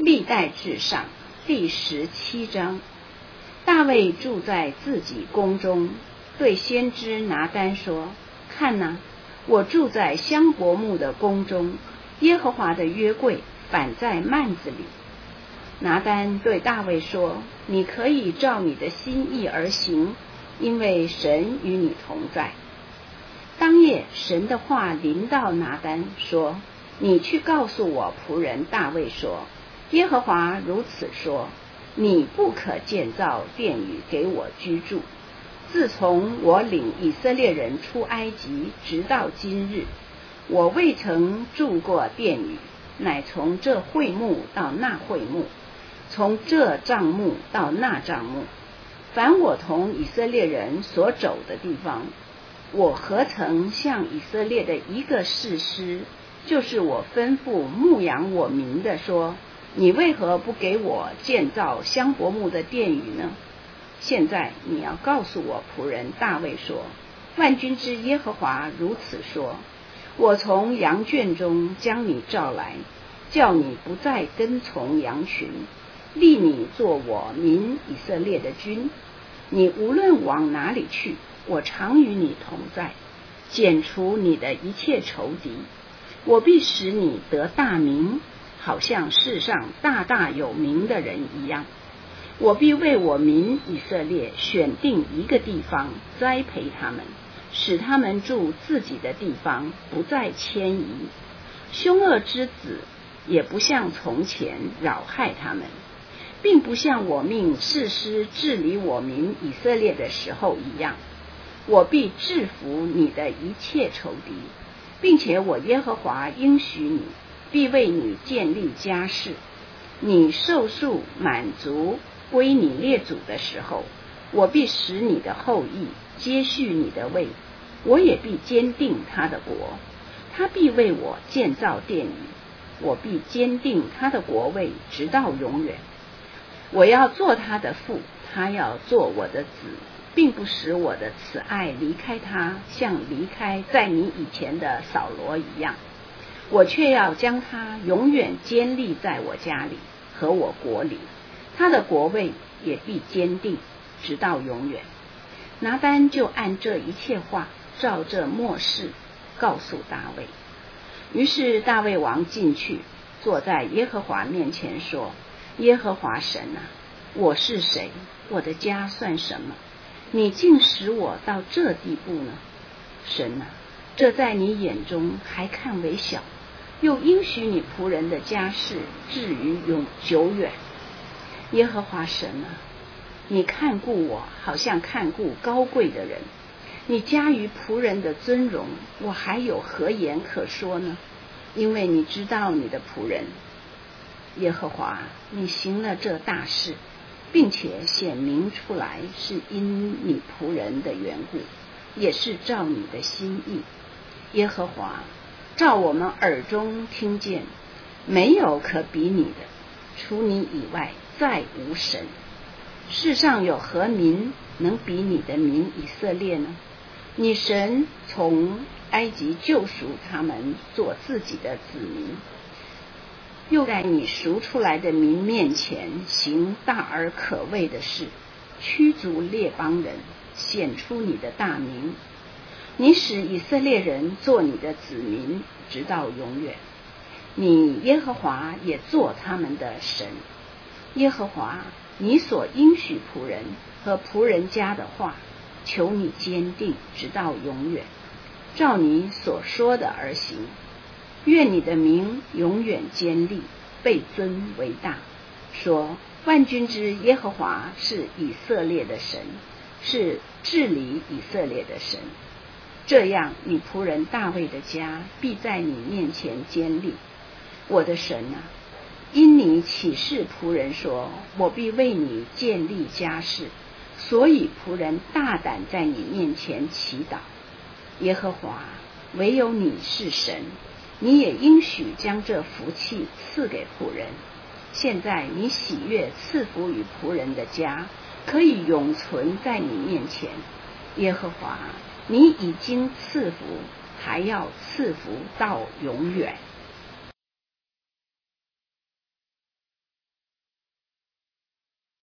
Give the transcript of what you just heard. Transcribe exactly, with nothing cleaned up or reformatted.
历代志上第十七章，大卫住在自己宫中，对先知拿单说：看哪，我住在香柏木的宫中，耶和华的约柜反在幔子里。拿单对大卫说：你可以照你的心意而行，因为神与你同在。当夜神的话临到拿单说：你去告诉我仆人大卫说，耶和华如此说，你不可建造殿宇给我居住。自从我领以色列人出埃及直到今日，我未曾住过殿宇，乃从这会幕到那会幕，从这帐幕到那帐幕，凡我同以色列人所走的地方，我何曾向以色列的一个士师，就是我吩咐牧养我民的说，你为何不给我建造香柏木的殿宇呢？现在你要告诉我仆人大卫说，万军之耶和华如此说，我从羊圈中将你召来，叫你不再跟从羊群，立你做我民以色列的君。你无论往哪里去，我常与你同在，剪除你的一切仇敌。我必使你得大名，好像世上大大有名的人一样。我必为我民以色列选定一个地方，栽培他们，使他们住自己的地方，不再迁移。凶恶之子也不像从前扰害他们，并不像我命士师治理我民以色列的时候一样。我必制服你的一切仇敌，并且我耶和华应许你，必为你建立家室。你寿数满足归你列祖的时候，我必使你的后裔接续你的位，我也必坚定他的国。他必为我建造殿宇，我必坚定他的国位直到永远。我要做他的父，他要做我的子，并不使我的慈爱离开他，像离开在你以前的扫罗一样。我却要将他永远坚立在我家里和我国里，他的国位也必坚定直到永远。拿单就按这一切话，照这默示告诉大卫。于是大卫王进去，坐在耶和华面前说：耶和华神啊，我是谁？我的家算什么？你竟使我到这地步呢？神啊，这在你眼中还看为小，又应许你仆人的家事至于永久远。耶和华神啊，你看顾我，好像看顾高贵的人。你加于仆人的尊荣，我还有何言可说呢？因为你知道你的仆人耶和华，你行了这大事，并且显明出来，是因你仆人的缘故，也是照你的心意。耶和华，照我们耳中听见，没有可比你的，除你以外再无神。世上有何民能比你的民以色列呢？你神从埃及救赎他们做自己的子民，又在你赎出来的民面前行大而可畏的事，驱逐列邦人，显出你的大名。你使以色列人做你的子民直到永远，你耶和华也做他们的神。耶和华，你所应许仆人和仆人家的话，求你坚定直到永远，照你所说的而行。愿你的名永远坚立，被尊为大。说，万军之耶和华是以色列的神，是治理以色列的神。这样，你仆人大卫的家必在你面前坚立。我的神啊，因你启示仆人说，我必为你建立家室，所以仆人大胆在你面前祈祷。耶和华，唯有你是神，你也应许将这福气赐给仆人。现在你喜悦赐福于仆人的家，可以永存在你面前。耶和华，你已经赐福，还要赐福到永远。